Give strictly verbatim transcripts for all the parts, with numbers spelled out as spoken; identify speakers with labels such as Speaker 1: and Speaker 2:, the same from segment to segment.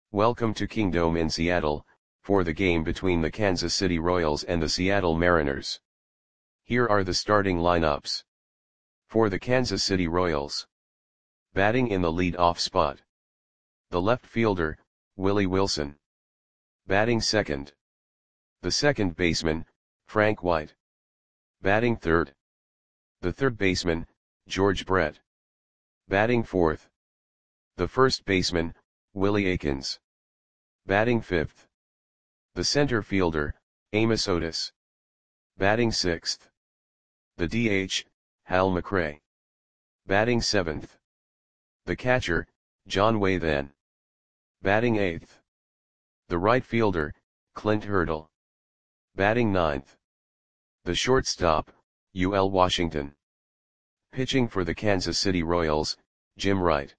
Speaker 1: Welcome to Kingdome in Seattle, for the game between the Kansas City Royals and the Seattle Mariners. Here are the starting lineups. For the Kansas City Royals. Batting in the lead-off spot. The left fielder, Willie Wilson. Batting second. The second baseman, Frank White. Batting third. The third baseman, George Brett. Batting fourth. The first baseman, Willie Aikens. Batting fifth. The center fielder, Amos Otis. Batting sixth. The D H, Hal McRae. Batting seventh. The catcher, John Wathan. Batting eighth. The right fielder, Clint Hurdle. Batting ninth. The shortstop, U L Washington. Pitching for the Kansas City Royals, Jim Wright.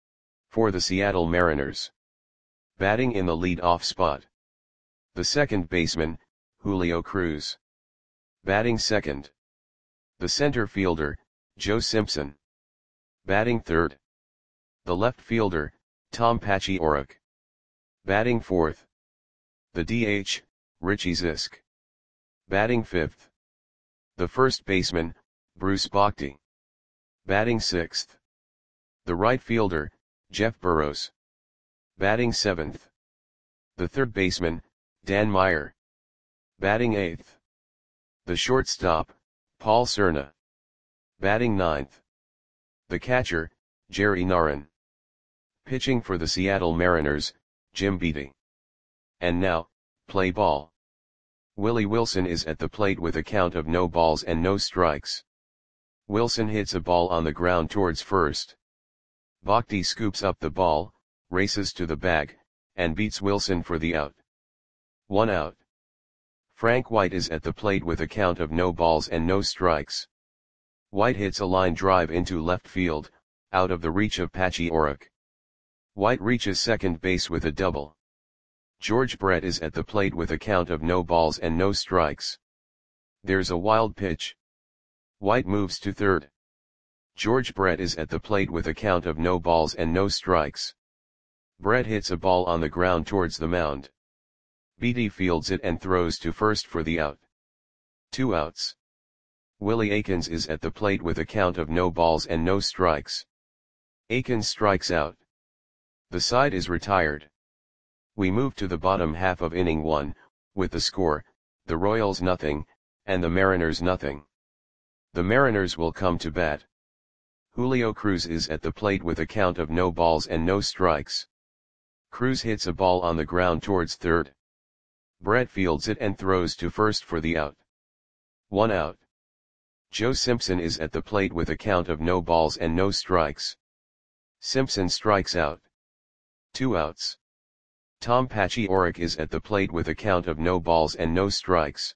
Speaker 1: For the Seattle Mariners. Batting in the lead-off spot. The second baseman, Julio Cruz. Batting second. The center fielder, Joe Simpson. Batting third. The left fielder, Tom Paciorek. Batting fourth. The D H, Richie Zisk. Batting fifth. The first baseman, Bruce Bochy. Batting sixth. The right fielder, Jeff Burrows. Batting seventh. The third baseman, Dan Meyer. Batting eighth. The shortstop, Paul Cerna. Batting ninth. The catcher, Jerry Narron. Pitching for the Seattle Mariners, Jim Beattie. And now, play ball. Willie Wilson is at the plate with a count of no balls and no strikes. Wilson hits a ball on the ground towards first. Bochy scoops up the ball, races to the bag, and beats Wilson for the out. One out. Frank White is at the plate with a count of no balls and no strikes. White hits a line drive into left field, out of the reach of Paciorek. White reaches second base with a double. George Brett is at the plate with a count of no balls and no strikes. There's a wild pitch. White moves to third. George Brett is at the plate with a count of no balls and no strikes. Brett hits a ball on the ground towards the mound. Beattie fields it and throws to first for the out. Two outs. Willie Aikens is at the plate with a count of no balls and no strikes. Aikens strikes out. The side is retired. We move to the bottom half of inning one, with the score, the Royals nothing, and the Mariners nothing. The Mariners will come to bat. Julio Cruz is at the plate with a count of no balls and no strikes. Cruz hits a ball on the ground towards third. Brett fields it and throws to first for the out. One out. Joe Simpson is at the plate with a count of no balls and no strikes. Simpson strikes out. Two outs. Tom Paciorek is at the plate with a count of no balls and no strikes.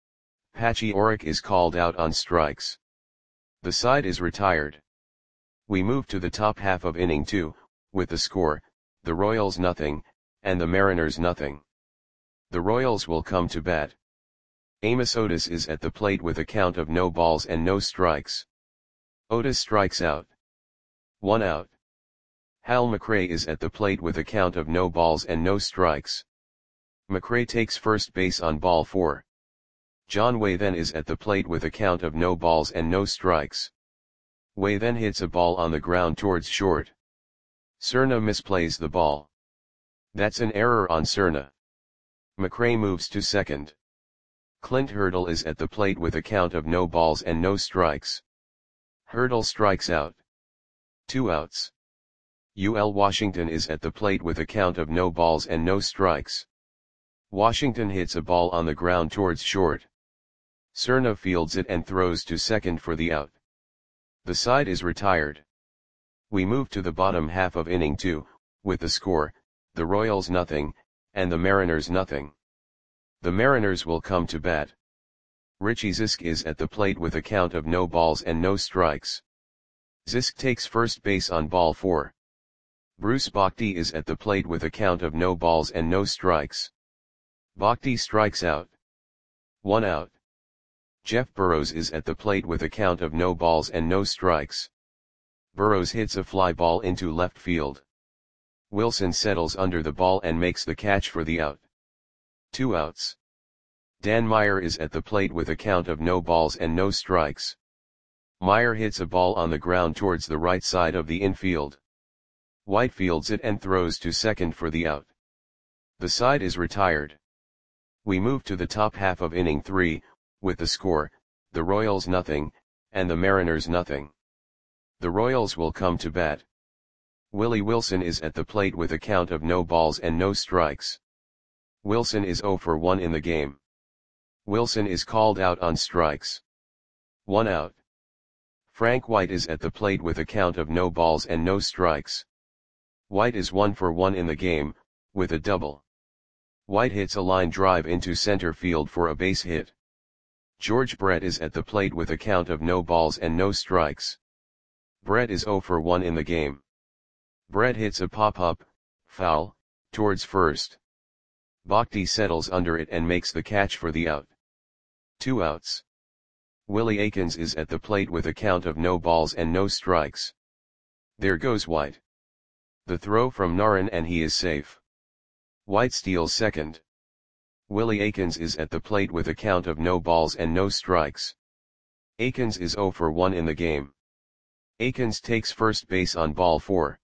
Speaker 1: Paciorek is called out on strikes. The side is retired. We move to the top half of inning two, with the score, the Royals nothing, and the Mariners nothing. The Royals will come to bat. Amos Otis is at the plate with a count of no balls and no strikes. Otis strikes out. One out. Hal McRae is at the plate with a count of no balls and no strikes. McRae takes first base on ball four. John Wathan is at the plate with a count of no balls and no strikes. Wathan hits a ball on the ground towards short. Cerna misplays the ball. That's an error on Cerna. McRae moves to second. Clint Hurdle is at the plate with a count of no balls and no strikes. Hurdle strikes out. Two outs. U L Washington is at the plate with a count of no balls and no strikes. Washington hits a ball on the ground towards short. Cerna fields it and throws to second for the out. The side is retired. We move to the bottom half of inning two, with the score, the Royals nothing, and the Mariners nothing. The Mariners will come to bat. Richie Zisk is at the plate with a count of no balls and no strikes. Zisk takes first base on ball four. Bruce Bochy is at the plate with a count of no balls and no strikes. Bochy strikes out. One out. Jeff Burrows is at the plate with a count of no balls and no strikes. Burrows hits a fly ball into left field. Wilson settles under the ball and makes the catch for the out. Two outs. Dan Meyer is at the plate with a count of no balls and no strikes. Meyer hits a ball on the ground towards the right side of the infield. White fields it and throws to second for the out. The side is retired. We move to the top half of inning three, with the score, the Royals nothing, and the Mariners nothing. The Royals will come to bat. Willie Wilson is at the plate with a count of no balls and no strikes. Wilson is oh for one in the game. Wilson is called out on strikes. One out. Frank White is at the plate with a count of no balls and no strikes. White is one for one in the game, with a double. White hits a line drive into center field for a base hit. George Brett is at the plate with a count of no balls and no strikes. Brett is oh for one in the game. Brett hits a pop-up, foul, towards first. Bhakti settles under it and makes the catch for the out. Two outs. Willie Aikens is at the plate with a count of no balls and no strikes. There goes White. The throw from Naran and he is safe. White steals second. Willie Aikens is at the plate with a count of no balls and no strikes. Aikens is oh for one in the game. Aikens takes first base on ball four.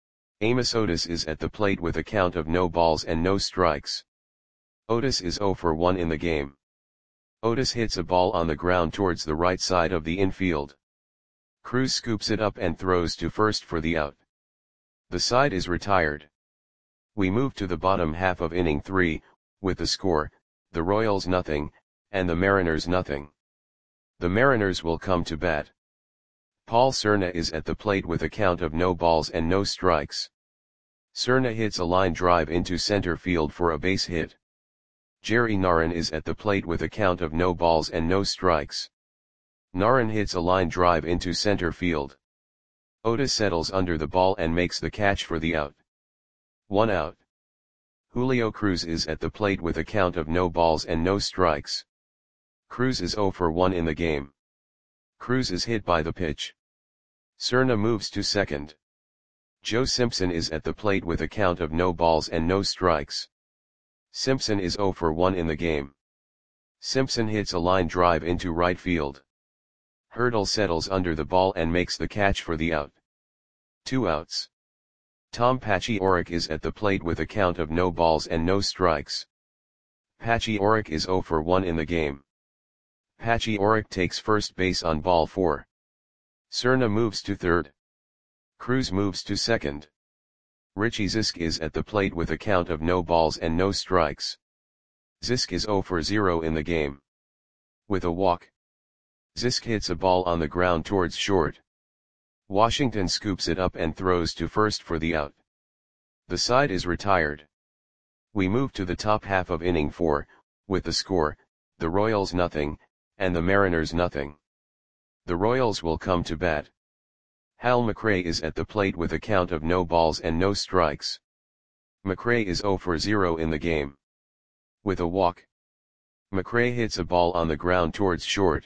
Speaker 1: Amos Otis is at the plate with a count of no balls and no strikes. Otis is oh for one in the game. Otis hits a ball on the ground towards the right side of the infield. Cruz scoops it up and throws to first for the out. The side is retired. We move to the bottom half of inning three, with the score, the Royals nothing, and the Mariners nothing. The Mariners will come to bat. Paul Cerna is at the plate with a count of no balls and no strikes. Cerna hits a line drive into center field for a base hit. Jerry Naran is at the plate with a count of no balls and no strikes. Naran hits a line drive into center field. Otis settles under the ball and makes the catch for the out. One out. Julio Cruz is at the plate with a count of no balls and no strikes. Cruz is oh for one in the game. Cruz is hit by the pitch. Cerna moves to second. Joe Simpson is at the plate with a count of no balls and no strikes. Simpson is oh for one in the game. Simpson hits a line drive into right field. Hurdle settles under the ball and makes the catch for the out. Two outs. Tom Pachioric is at the plate with a count of no balls and no strikes. Pachioric is oh for one in the game. Pachioric takes first base on ball four. Cerna moves to third. Cruz moves to second. Richie Zisk is at the plate with a count of no balls and no strikes. Zisk is oh for zero in the game. With a walk. Zisk hits a ball on the ground towards short. Washington scoops it up and throws to first for the out. The side is retired. We move to the top half of inning four, with the score, the Royals nothing, and the Mariners nothing. The Royals will come to bat. Hal McRae is at the plate with a count of no balls and no strikes. McRae is oh for zero in the game. With a walk. McRae hits a ball on the ground towards short.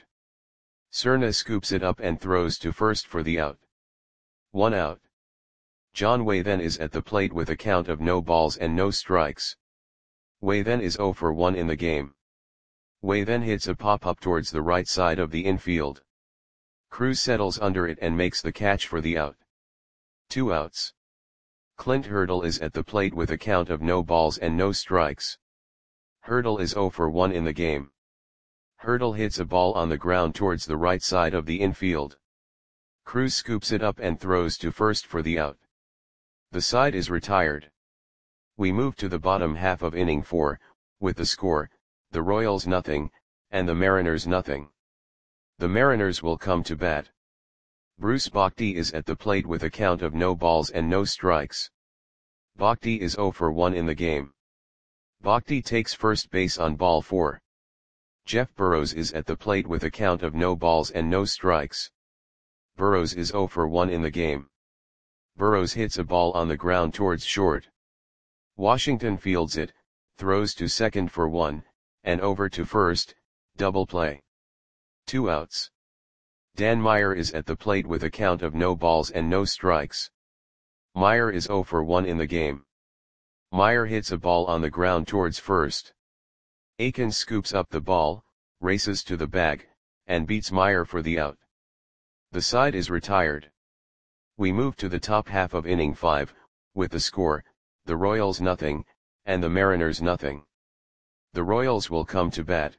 Speaker 1: Cerna scoops it up and throws to first for the out. One out. John Waythen is at the plate with a count of no balls and no strikes. Waythen is oh for one in the game. Waythen hits a pop-up towards the right side of the infield. Cruz settles under it and makes the catch for the out. Two outs. Clint Hurdle is at the plate with a count of no balls and no strikes. Hurdle is oh for one in the game. Hurdle hits a ball on the ground towards the right side of the infield. Cruz scoops it up and throws to first for the out. The side is retired. We move to the bottom half of inning four, with the score, the Royals nothing, and the Mariners nothing. The Mariners will come to bat. Bruce Bhakti is at the plate with a count of no balls and no strikes. Bhakti is oh for one in the game. Bhakti takes first base on ball four. Jeff Burrows is at the plate with a count of no balls and no strikes. Burrows is oh for one in the game. Burrows hits a ball on the ground towards short. Washington fields it, throws to second for one, and over to first, double play. Two outs. Dan Meyer is at the plate with a count of no balls and no strikes. Meyer is zero for one in the game. Meyer hits a ball on the ground towards first. Akins scoops up the ball, races to the bag, and beats Meyer for the out. The side is retired. We move to the top half of inning five, with the score, the Royals nothing, and the Mariners nothing. The Royals will come to bat.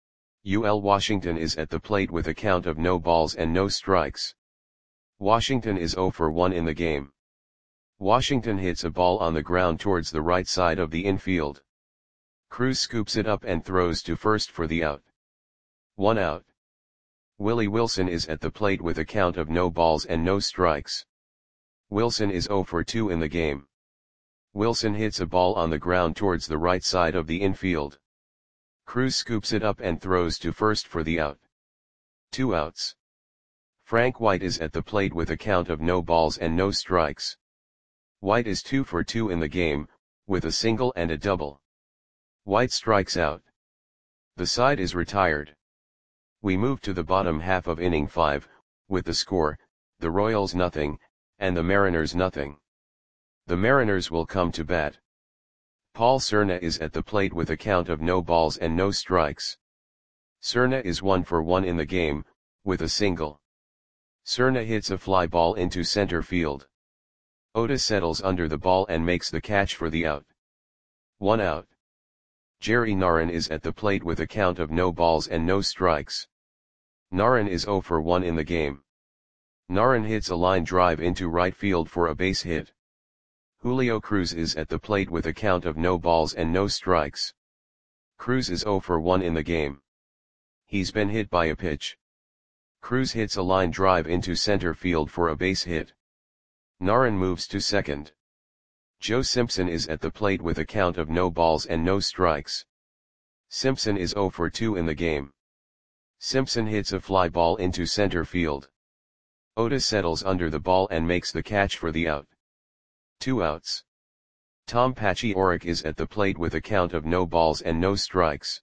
Speaker 1: U L Washington is at the plate with a count of no balls and no strikes. Washington is zero for one in the game. Washington hits a ball on the ground towards the right side of the infield. Cruz scoops it up and throws to first for the out. One out. Willie Wilson is at the plate with a count of no balls and no strikes. Wilson is zero for two in the game. Wilson hits a ball on the ground towards the right side of the infield. Cruz scoops it up and throws to first for the out. Two outs. Frank White is at the plate with a count of no balls and no strikes. White is two for two in the game, with a single and a double. White strikes out. The side is retired. We move to the bottom half of inning five, with the score, the Royals nothing, and the Mariners nothing. The Mariners will come to bat. Paul Cerna is at the plate with a count of no balls and no strikes. Cerna is one for one in the game, with a single. Cerna hits a fly ball into center field. Otis settles under the ball and makes the catch for the out. One out. Jerry Narron is at the plate with a count of no balls and no strikes. Narron is zero for one in the game. Narron hits a line drive into right field for a base hit. Julio Cruz is at the plate with a count of no balls and no strikes. Cruz is zero for one in the game. He's been hit by a pitch. Cruz hits a line drive into center field for a base hit. Narron moves to second. Joe Simpson is at the plate with a count of no balls and no strikes. Simpson is zero for two in the game. Simpson hits a fly ball into center field. Otis settles under the ball and makes the catch for the out. Two outs. Tom Paciorek is at the plate with a count of no balls and no strikes.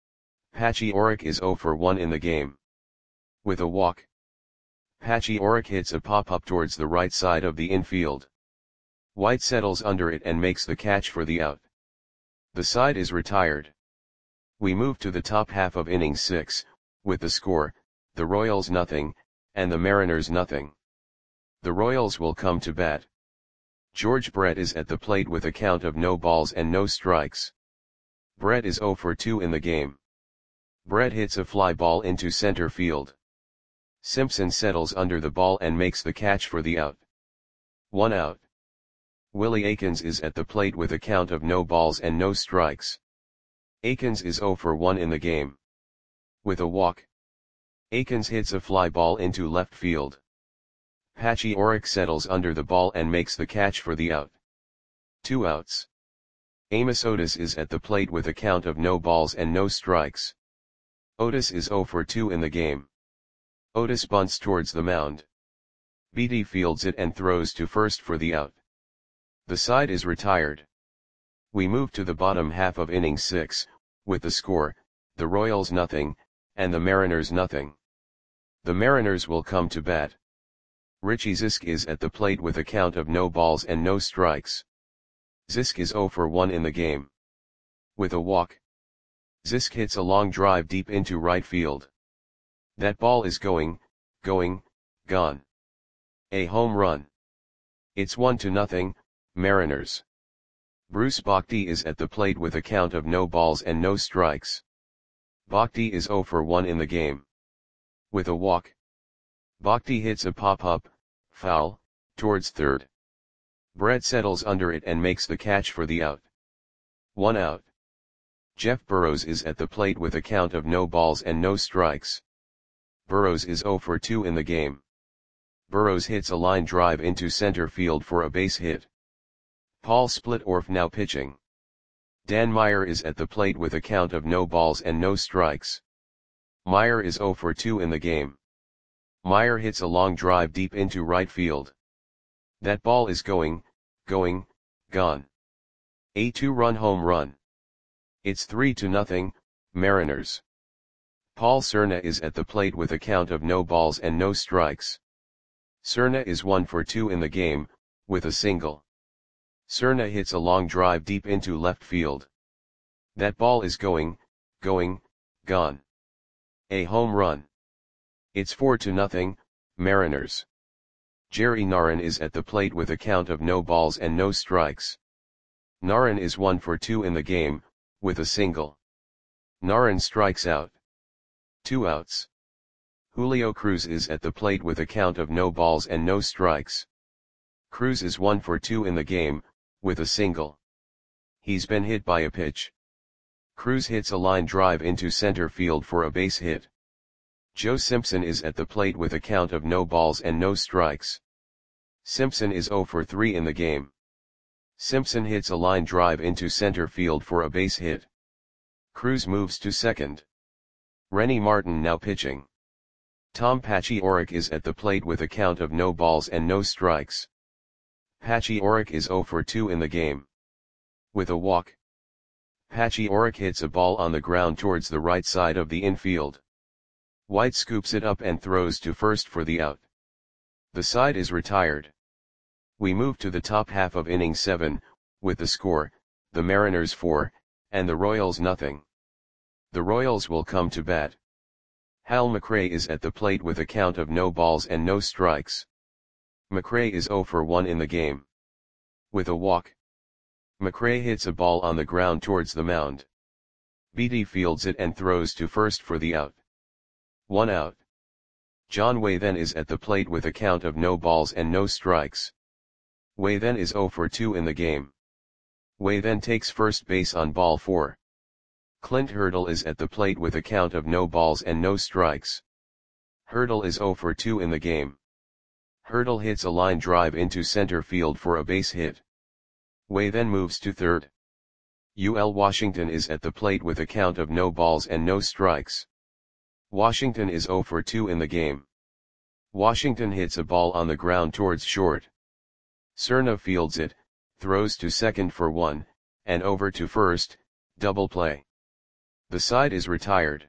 Speaker 1: Paciorek is zero for one in the game. With a walk. Paciorek hits a pop-up towards the right side of the infield. White settles under it and makes the catch for the out. The side is retired. We move to the top half of inning six, with the score, the Royals nothing, and the Mariners nothing. The Royals will come to bat. George Brett is at the plate with a count of no balls and no strikes. Brett is zero for two in the game. Brett hits a fly ball into center field. Simpson settles under the ball and makes the catch for the out. One out. Willie Akins is at the plate with a count of no balls and no strikes. Akins is zero for one in the game. With a walk. Akins hits a fly ball into left field. Paciorek settles under the ball and makes the catch for the out. Two outs. Amos Otis is at the plate with a count of no balls and no strikes. Otis is zero for two in the game. Otis bunts towards the mound. Beatty fields it and throws to first for the out. The side is retired. We move to the bottom half of inning six, with the score, the Royals nothing, and the Mariners nothing. The Mariners will come to bat. Richie Zisk is at the plate with a count of no balls and no strikes. Zisk is zero for one in the game. With a walk. Zisk hits a long drive deep into right field. That ball is going, going, gone. A home run. It's one to nothing, Mariners. Bruce Bochy is at the plate with a count of no balls and no strikes. Bochy is zero for one in the game. With a walk. Bochy hits a pop-up, foul, towards third. Brett settles under it and makes the catch for the out. One out. Jeff Burrows is at the plate with a count of no balls and no strikes. Burrows is zero for two in the game. Burrows hits a line drive into center field for a base hit. Paul Splitorf now pitching. Dan Meyer is at the plate with a count of no balls and no strikes. Meyer is zero for two in the game. Meyer hits a long drive deep into right field. That ball is going, going, gone. A two-run home run. It's three to nothing, Mariners. Paul Cerna is at the plate with a count of no balls and no strikes. Cerna is one for two in the game, with a single. Cerna hits a long drive deep into left field. That ball is going, going, gone. A home run. It's four to nothing, Mariners. Jerry Narron is at the plate with a count of no balls and no strikes. Narron is one for two in the game, with a single. Narron strikes out. Two outs. Julio Cruz is at the plate with a count of no balls and no strikes. Cruz is one for two in the game, with a single. He's been hit by a pitch. Cruz hits a line drive into center field for a base hit. Joe Simpson is at the plate with a count of no balls and no strikes. Simpson is zero for three in the game. Simpson hits a line drive into center field for a base hit. Cruz moves to second. Rennie Martin now pitching. Tom Pachioric is at the plate with a count of no balls and no strikes. Pachioric is zero for two in the game. With a walk. Pachioric hits a ball on the ground towards the right side of the infield. White scoops it up and throws to first for the out. The side is retired. We move to the top half of inning seven, with the score, the Mariners four, and the Royals nothing. The Royals will come to bat. Hal McRae is at the plate with a count of no balls and no strikes. McRae is zero for one in the game. With a walk. McRae hits a ball on the ground towards the mound. Beatty fields it and throws to first for the out. One out. John Way then is at the plate with a count of no balls and no strikes. Way then is zero for two in the game. Way then takes first base on ball four. Clint Hurdle is at the plate with a count of no balls and no strikes. Hurdle is zero for two in the game. Hurdle hits a line drive into center field for a base hit. Way then moves to third. U L Washington is at the plate with a count of no balls and no strikes. Washington is zero for two in the game. Washington hits a ball on the ground towards short. Cerna fields it, throws to second for one, and over to first, double play. The side is retired.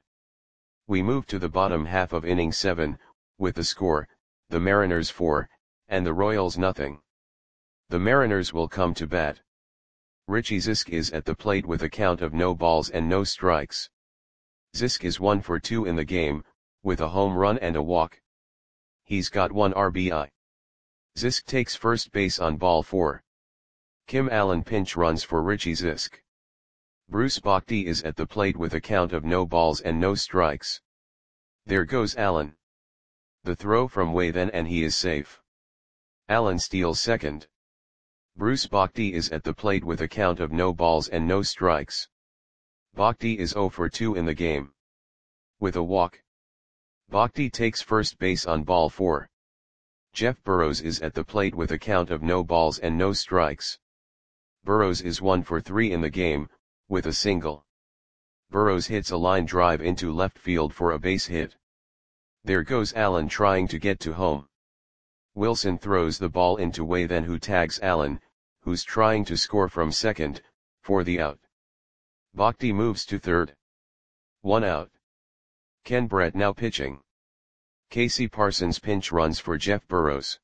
Speaker 1: We move to the bottom half of inning seven, with the score, the Mariners four, and the Royals nothing. The Mariners will come to bat. Richie Zisk is at the plate with a count of no balls and no strikes. Zisk is one for two in the game, with a home run and a walk. He's got one R B I. Zisk takes first base on ball four. Kim Allen pinch runs for Richie Zisk. Bruce Bochy is at the plate with a count of no balls and no strikes. There goes Allen. The throw from Way then and he is safe. Allen steals second. Bruce Bochy is at the plate with a count of no balls and no strikes. Bochy is zero for two in the game. With a walk. Bochy takes first base on ball four. Jeff Burrows is at the plate with a count of no balls and no strikes. Burrows is one for three in the game, with a single. Burrows hits a line drive into left field for a base hit. There goes Allen trying to get to home. Wilson throws the ball into Way then who tags Allen, who's trying to score from second, for the out. Bochy moves to third. One out. Ken Brett now pitching. Casey Parsons pinch runs for Jeff Burrows.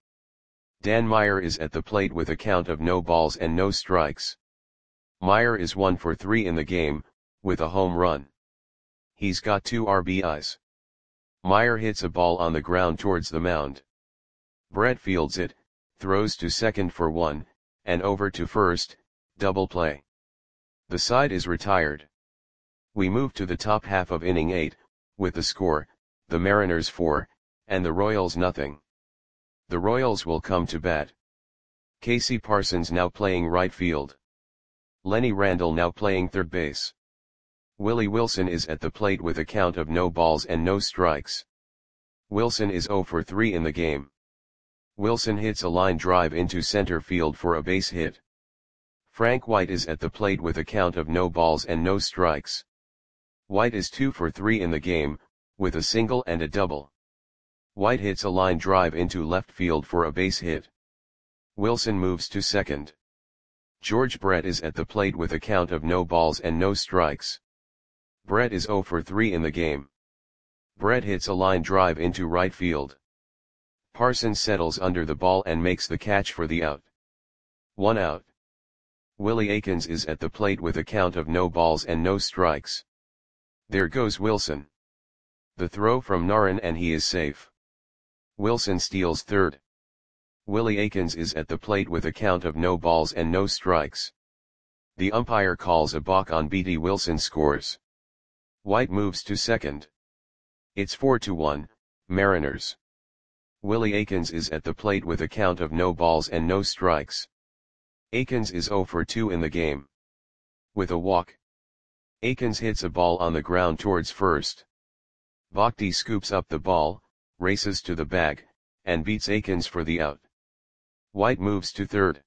Speaker 1: Dan Meyer is at the plate with a count of no balls and no strikes. Meyer is one for three in the game, with a home run. He's got two R B Is. Meyer hits a ball on the ground towards the mound. Brett fields it, throws to second for one, and over to first, double play. The side is retired. We move to the top half of inning eight, with the score, the Mariners four, and the Royals nothing. The Royals will come to bat. Casey Parsons now playing right field. Lenny Randle now playing third base. Willie Wilson is at the plate with a count of no balls and no strikes. Wilson is zero for three in the game. Wilson hits a line drive into center field for a base hit. Frank White is at the plate with a count of no balls and no strikes. White is two for three in the game, with a single and a double. White hits a line drive into left field for a base hit. Wilson moves to second. George Brett is at the plate with a count of no balls and no strikes. Brett is zero for three in the game. Brett hits a line drive into right field. Parsons settles under the ball and makes the catch for the out. One out. Willie Aikens is at the plate with a count of no balls and no strikes. There goes Wilson. The throw from Narron and he is safe. Wilson steals third. Willie Aikens is at the plate with a count of no balls and no strikes. The umpire calls a balk on B D. Wilson scores. White moves to second. It's four to one, Mariners. Willie Aikens is at the plate with a count of no balls and no strikes. Aikens is zero for two in the game. With a walk. Aikens hits a ball on the ground towards first. Bhakti scoops up the ball, races to the bag, and beats Aikens for the out. White moves to third.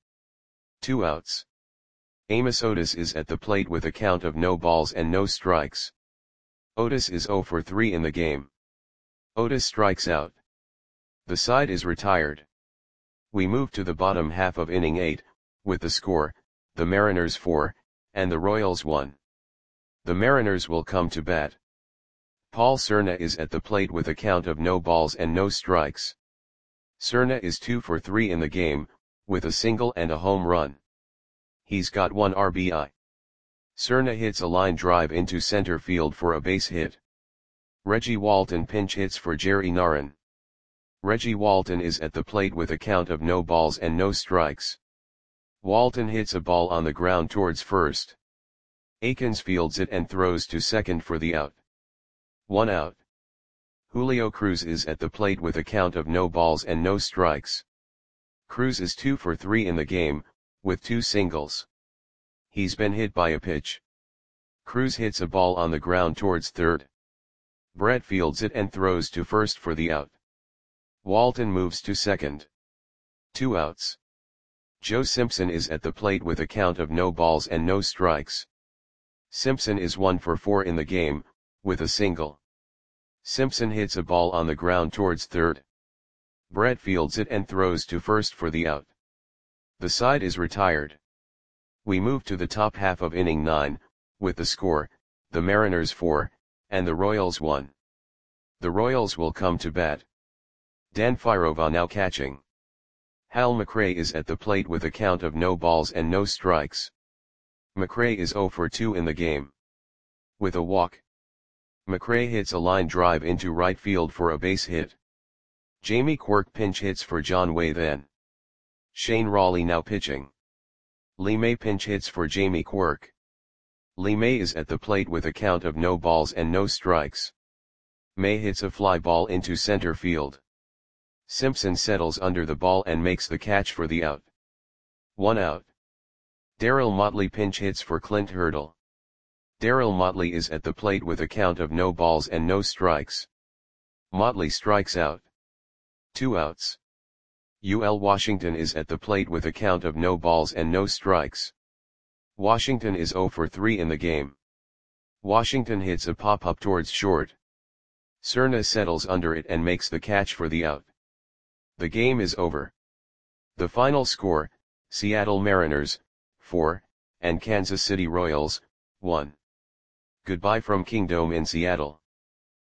Speaker 1: Two outs. Amos Otis is at the plate with a count of no balls and no strikes. Otis is zero for three in the game. Otis strikes out. The side is retired. We move to the bottom half of inning eight, with the score, the Mariners four, and the Royals one. The Mariners will come to bat. Paul Cerna is at the plate with a count of no balls and no strikes. Cerna is two for three in the game, with a single and a home run. He's got one R B I. Cerna hits a line drive into center field for a base hit. Reggie Walton pinch hits for Jerry Narron. Reggie Walton is at the plate with a count of no balls and no strikes. Walton hits a ball on the ground towards first. Aikens fields it and throws to second for the out. One out. Julio Cruz is at the plate with a count of no balls and no strikes. Cruz is two for three in the game, with two singles. He's been hit by a pitch. Cruz hits a ball on the ground towards third. Brett fields it and throws to first for the out. Walton moves to second. Two outs. Joe Simpson is at the plate with a count of no balls and no strikes. Simpson is one for four in the game, with a single. Simpson hits a ball on the ground towards third. Brett fields it and throws to first for the out. The side is retired. We move to the top half of inning nine, with the score, the Mariners four, and the Royals one. The Royals will come to bat. Dan Firova now catching. Hal McRae is at the plate with a count of no balls and no strikes. McRae is zero for two in the game. With a walk. McRae hits a line drive into right field for a base hit. Jamie Quirk pinch hits for John Way then. Shane Raleigh now pitching. Lee May pinch hits for Jamie Quirk. Lee May is at the plate with a count of no balls and no strikes. May hits a fly ball into center field. Simpson settles under the ball and makes the catch for the out. One out. Darryl Motley pinch hits for Clint Hurdle. Darryl Motley is at the plate with a count of no balls and no strikes. Motley strikes out. Two outs. U L Washington is at the plate with a count of no balls and no strikes. Washington is zero for three in the game. Washington hits a pop-up towards short. Cerna settles under it and makes the catch for the out. The game is over. The final score, Seattle Mariners, four, and Kansas City Royals, one. Goodbye from Kingdome in Seattle.